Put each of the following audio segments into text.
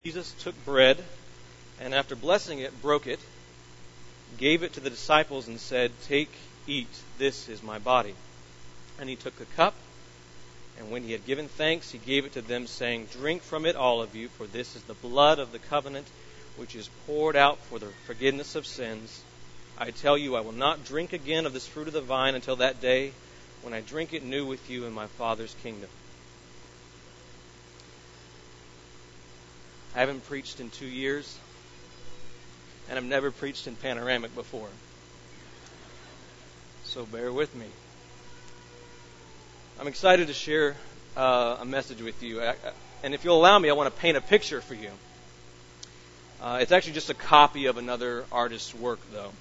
Jesus took bread, and after blessing it, broke it, gave it to the disciples, and said, "Take, eat, this is my body." And he took the cup, and when he had given thanks, he gave it to them, saying, "Drink from it, all of you, for this is the blood of the covenant, which is poured out for the forgiveness of sins. I tell you, I will not drink again of this fruit of the vine until that day when I drink it new with you in my Father's kingdom." I haven't preached in 2 years, and I've never preached in panoramic before. So bear with me. I'm excited to share a message with you. And if you'll allow me, I want to paint a picture for you. It's actually just a copy of another artist's work, though.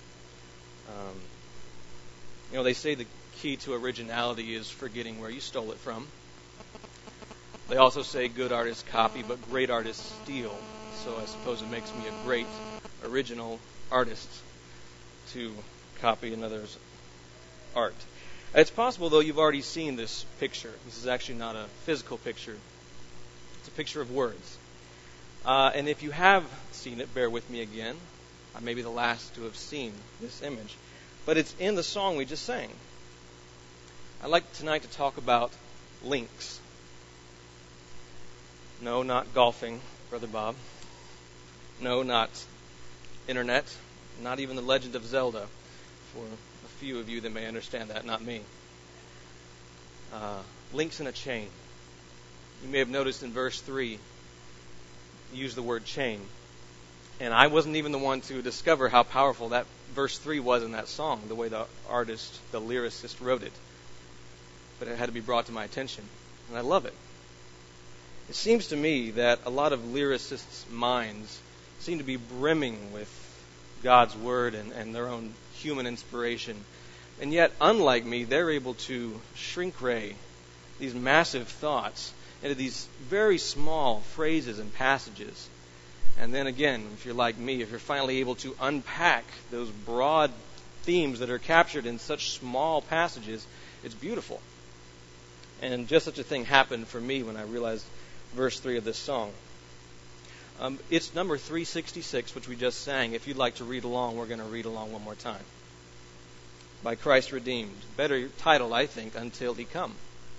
They say the key to originality is forgetting where you stole it from. They also say good artists copy, but great artists steal. So I suppose it makes me a great original artist to copy another's art. It's possible, though, you've already seen this picture. This is actually not a physical picture. It's a picture of words. And if you have seen it, bear with me again. I may be the last to have seen this image. But it's in the song we just sang. I'd like tonight to talk about links. No, not golfing, Brother Bob. No, not internet. Not even The Legend of Zelda. For a few of you that may understand that, not me. Links in a chain. You may have noticed in verse 3, use the word chain. And I wasn't even the one to discover how powerful that verse 3 was in that song, the way the artist, the lyricist wrote it. But it had to be brought to my attention. And I love it. It seems to me that a lot of lyricists' minds seem to be brimming with God's Word and their own human inspiration. And yet, unlike me, they're able to shrink-ray these massive thoughts into these very small phrases and passages. And then again, if you're like me, if you're finally able to unpack those broad themes that are captured in such small passages, it's beautiful. And just such a thing happened for me when I realized verse 3 of this song. It's number 366, which we just sang. If you'd like to read along, we're going to read along one more time. By Christ Redeemed. Better title, I think, Until He Come.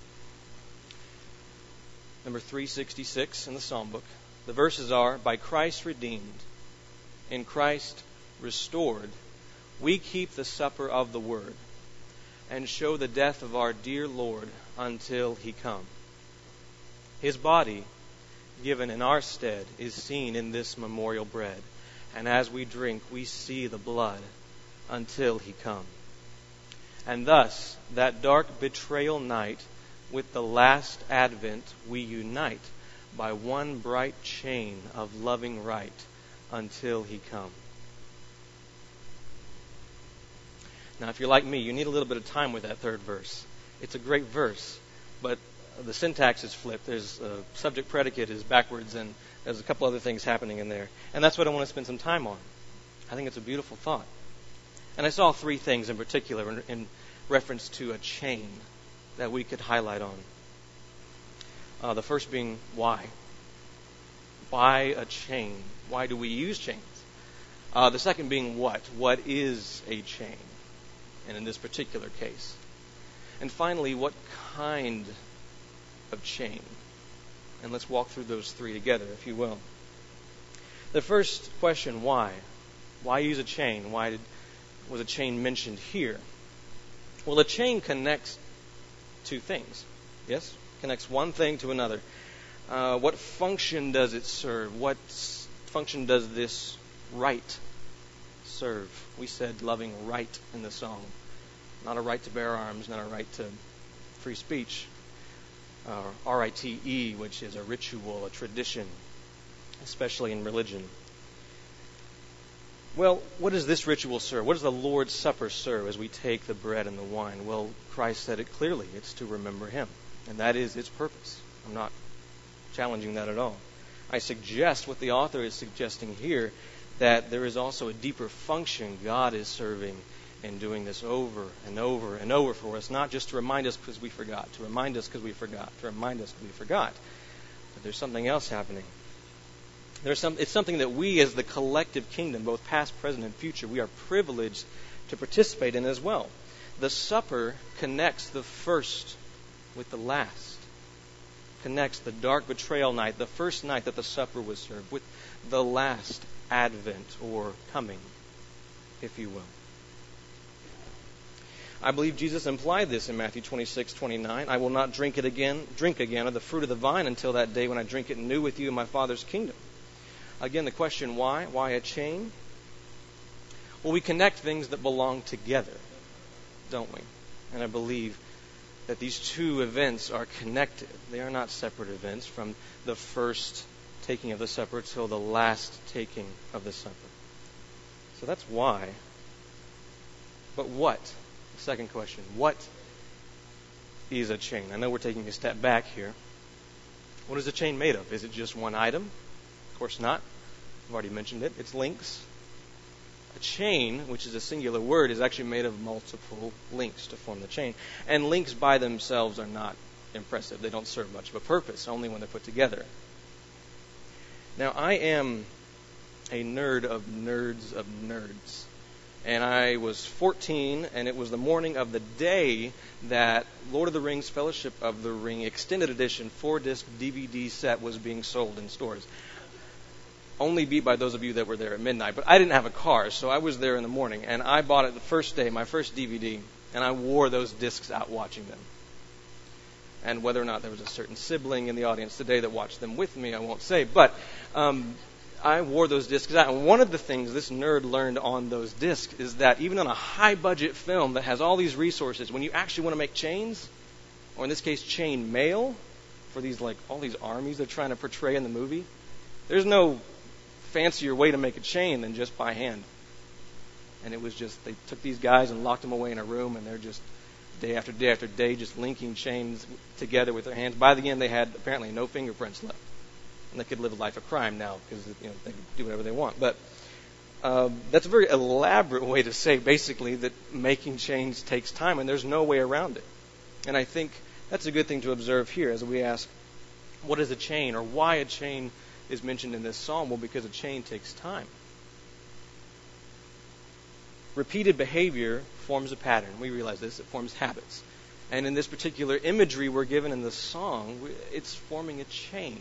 Number 366 in the Psalm book. The verses are, by Christ redeemed, in Christ restored, we keep the supper of the Word, and show the death of our dear Lord until He come. His body, given in our stead, is seen in this memorial bread, and as we drink, we see the blood until He come. And thus, that dark betrayal night, with the last advent, we unite by one bright chain of loving right until He come. Now, if you're like me, you need a little bit of time with that third verse. It's a great verse, but the syntax is flipped. There's subject predicate is backwards, and there's a couple other things happening in there. And that's what I want to spend some time on. I think it's a beautiful thought. And I saw three things in particular in reference to a chain that we could highlight on. The first being why. Why a chain? Why do we use chains? The second being what? What is a chain? And in this particular case. And finally, what kind of chain? And let's walk through those three together, if you will. The first question, why? Why use a chain? Why was a chain mentioned here? Well, a chain connects two things. Yes? Connects one thing to another. What function does it serve? What function does this right serve? We said loving right in the song. Not a right to bear arms, not a right to free speech. RITE, which is a ritual, a tradition, especially in religion. Well, what does this ritual serve? What does the Lord's Supper serve as we take the bread and the wine? Well, Christ said it clearly. It's to remember Him. And that is its purpose. I'm not challenging that at all. I suggest what the author is suggesting here, that there is also a deeper function God is serving in doing this over and over and over for us, not just to remind us because we forgot, to remind us because we forgot, to remind us because we forgot. But there's something else happening. It's something that we as the collective kingdom, both past, present, and future, we are privileged to participate in as well. The supper connects the first with the last. Connects the dark betrayal night, the first night that the supper was served, with the last advent or coming, if you will. I believe Jesus implied this in Matthew 26:29. I will not drink again of the fruit of the vine until that day when I drink it new with you in my Father's kingdom. Again, the question, why? Why a chain? Well, we connect things that belong together, don't we? And I believe that these two events are connected. They are not separate events from the first taking of the supper till the last taking of the supper. So that's why. But what? The second question. What is a chain? I know we're taking a step back here. What is a chain made of? Is it just one item? Of course not. I've already mentioned it. It's links. A chain, which is a singular word, is actually made of multiple links to form the chain. And links by themselves are not impressive. They don't serve much of a purpose, only when they're put together. Now, I am a nerd of nerds of nerds. And I was 14, and it was the morning of the day that Lord of the Rings Fellowship of the Ring Extended Edition 4-disc DVD set was being sold in stores. Only beat by those of you that were there at midnight. But I didn't have a car, so I was there in the morning. And I bought it the first day, my first DVD, and I wore those discs out watching them. And whether or not there was a certain sibling in the audience today that watched them with me, I won't say. But I wore those discs out. And one of the things this nerd learned on those discs is that even on a high-budget film that has all these resources, when you actually want to make chains, or in this case, chain mail, for these all these armies they're trying to portray in the movie, there's no fancier way to make a chain than just by hand. And it was just, they took these guys and locked them away in a room, and they're just day after day after day just linking chains together with their hands. By the end, they had apparently no fingerprints left. And they could live a life of crime now because they could do whatever they want. But that's a very elaborate way to say basically that making chains takes time, and there's no way around it. And I think that's a good thing to observe here as we ask, what is a chain, or why a chain is mentioned in this psalm? Well, because a chain takes time. Repeated behavior forms a pattern. We realize this. It forms habits. And in this particular imagery we're given in the song, it's forming a chain.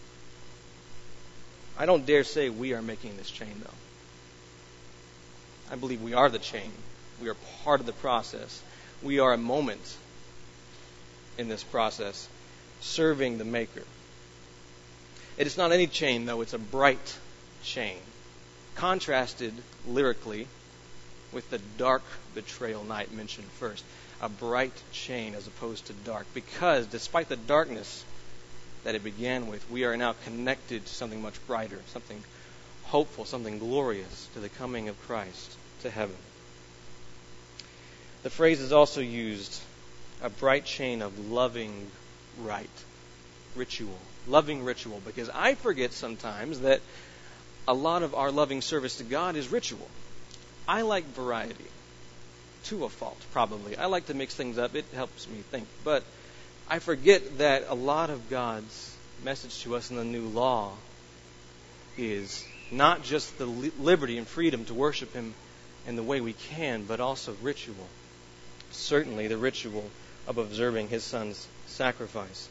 I don't dare say we are making this chain, though. I believe we are the chain. We are part of the process. We are a moment in this process, serving the Maker. It is not any chain, though. It's a bright chain, contrasted lyrically with the dark betrayal night mentioned first. A bright chain as opposed to dark, because despite the darkness that it began with, we are now connected to something much brighter, something hopeful, something glorious, to the coming of Christ to heaven. The phrase is also used, a bright chain of loving ritual, loving ritual, because I forget sometimes that a lot of our loving service to God is ritual. I like variety, to a fault, probably. I like to mix things up. It helps me think. But I forget that a lot of God's message to us in the new law is not just the liberty and freedom to worship Him in the way we can, but also ritual. Certainly the ritual of observing His Son's sacrifice.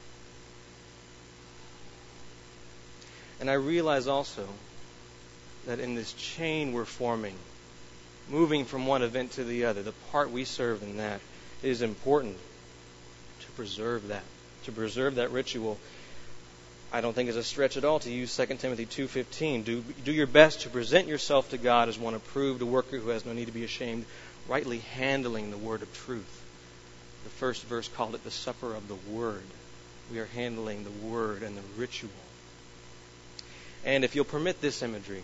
And I realize also that in this chain we're forming, moving from one event to the other, the part we serve in that, it is important to preserve that ritual. I don't think it's a stretch at all to use 2 Timothy 2:15. Do your best to present yourself to God as one approved, a worker who has no need to be ashamed, rightly handling the word of truth. The first verse called it the supper of the word. We are handling the word and the ritual. And if you'll permit this imagery,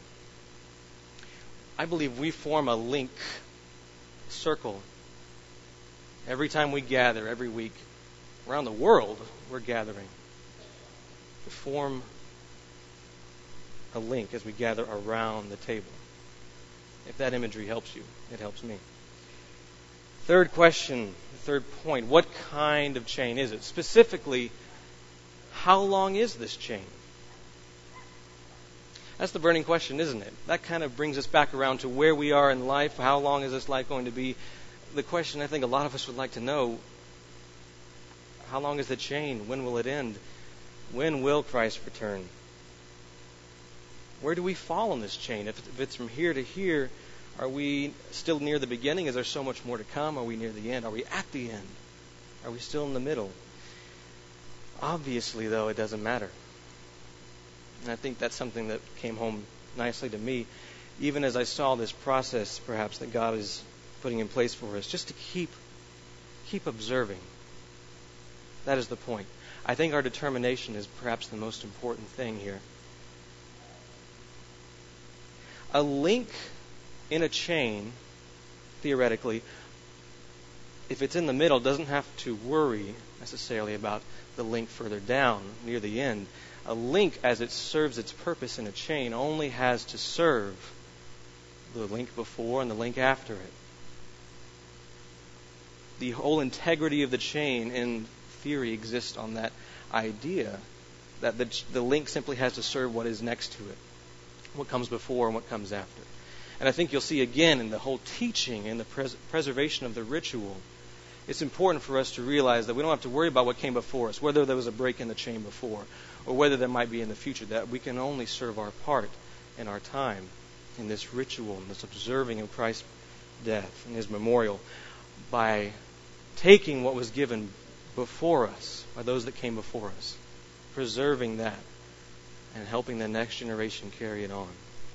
I believe we form a link, circle. Every time we gather, every week, around the world, we're gathering to form a link as we gather around the table. If that imagery helps you, it helps me. Third question, third point, what kind of chain is it? Specifically, how long is this chain? That's the burning question, isn't it? That kind of brings us back around to where we are in life. How long is this life going to be? The question I think a lot of us would like to know, how long is the chain? When will it end? When will Christ return? Where do we fall on this chain? If it's from here to here, are we still near the beginning? Is there so much more to come? Are we near the end? Are we at the end? Are we still in the middle? Obviously, though, it doesn't matter. And I think that's something that came home nicely to me, even as I saw this process, perhaps, that God is putting in place for us, just to keep observing. That is the point. I think our determination is perhaps the most important thing here. A link in a chain, theoretically, if it's in the middle, doesn't have to worry necessarily about the link further down near the end. A link, as it serves its purpose in a chain, only has to serve the link before and the link after it. The whole integrity of the chain, in theory, exists on that idea that the link simply has to serve what is next to it, what comes before and what comes after. And I think you'll see again in the whole teaching and the preservation of the ritual, it's important for us to realize that we don't have to worry about what came before us, whether there was a break in the chain before, or whether there might be in the future, that we can only serve our part in our time in this ritual, in this observing of Christ's death and His memorial, by taking what was given before us, by those that came before us, preserving that, and helping the next generation carry it on.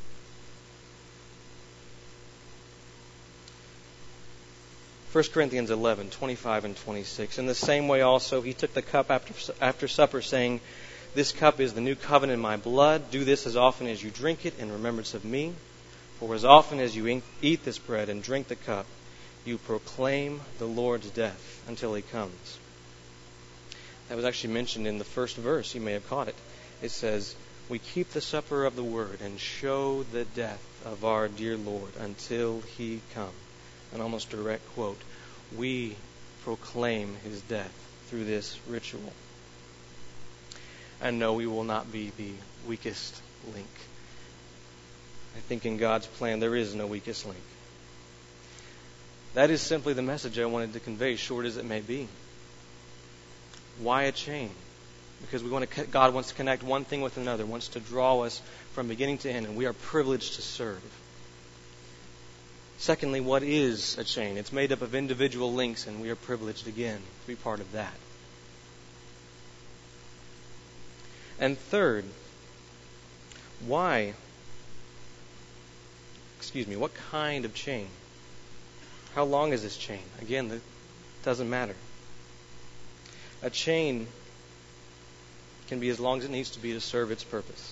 1 Corinthians 11, 25 and 26. In the same way also, He took the cup after supper, saying, "This cup is the new covenant in my blood. Do this as often as you drink it in remembrance of me. For as often as you eat this bread and drink the cup, you proclaim the Lord's death until He comes." That was actually mentioned in the first verse. You may have caught it. It says, "We keep the supper of the Word and show the death of our dear Lord until He come." An almost direct quote. We proclaim His death through this ritual. And no, we will not be the weakest link. I think in God's plan there is no weakest link. That is simply the message I wanted to convey, short as it may be. Why a chain? Because God wants to connect one thing with another, wants to draw us from beginning to end, and we are privileged to serve. Secondly, what is a chain? It's made up of individual links, and we are privileged, again, to be part of that. And third, what kind of chain? How long is this chain? Again, it doesn't matter. A chain can be as long as it needs to be to serve its purpose.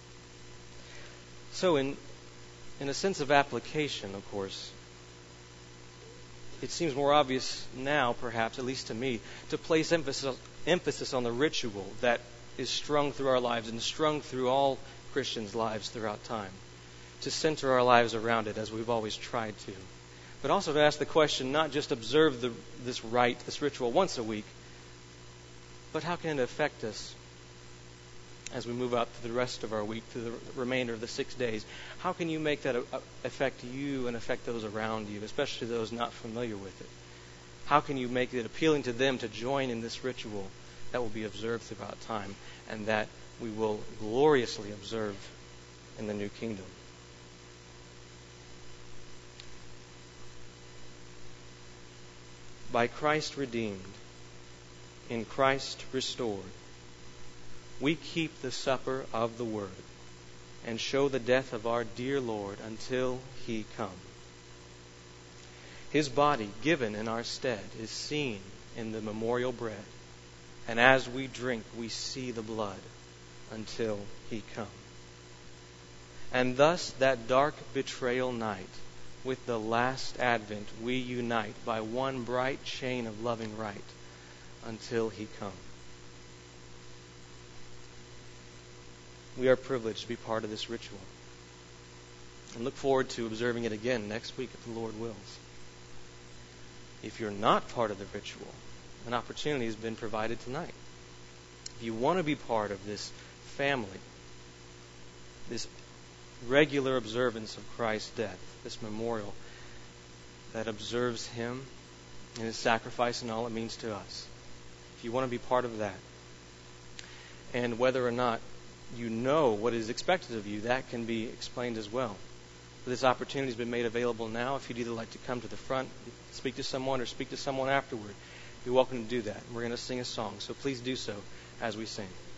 So in a sense of application, of course, it seems more obvious now, perhaps, at least to me, to place emphasis on the ritual that is strung through our lives and strung through all Christians' lives throughout time. To center our lives around it as we've always tried to. But also to ask the question, not just observe this rite, this ritual once a week, but how can it affect us as we move out through the rest of our week, through the remainder of the 6 days? How can you make that affect you and affect those around you, especially those not familiar with it? How can you make it appealing to them to join in this ritual that will be observed throughout time and that we will gloriously observe in the new kingdom? By Christ redeemed, in Christ restored, we keep the supper of the Word and show the death of our dear Lord until He come. His body given in our stead is seen in the memorial bread, and as we drink, we see the blood until He come. And thus that dark betrayal night, with the last advent, we unite by one bright chain of loving right until He come. We are privileged to be part of this ritual and look forward to observing it again next week if the Lord wills. If you're not part of the ritual, an opportunity has been provided tonight. If you want to be part of this family, this regular observance of Christ's death, this memorial that observes him and his sacrifice and all it means to us. If you want to be part of that, and whether or not you know what is expected of you, that can be explained as well. This opportunity has been made available now. If you'd either like to come to the front, speak to someone, or speak to someone afterward, you're welcome to do that. We're going to sing a song, so please do so as we sing.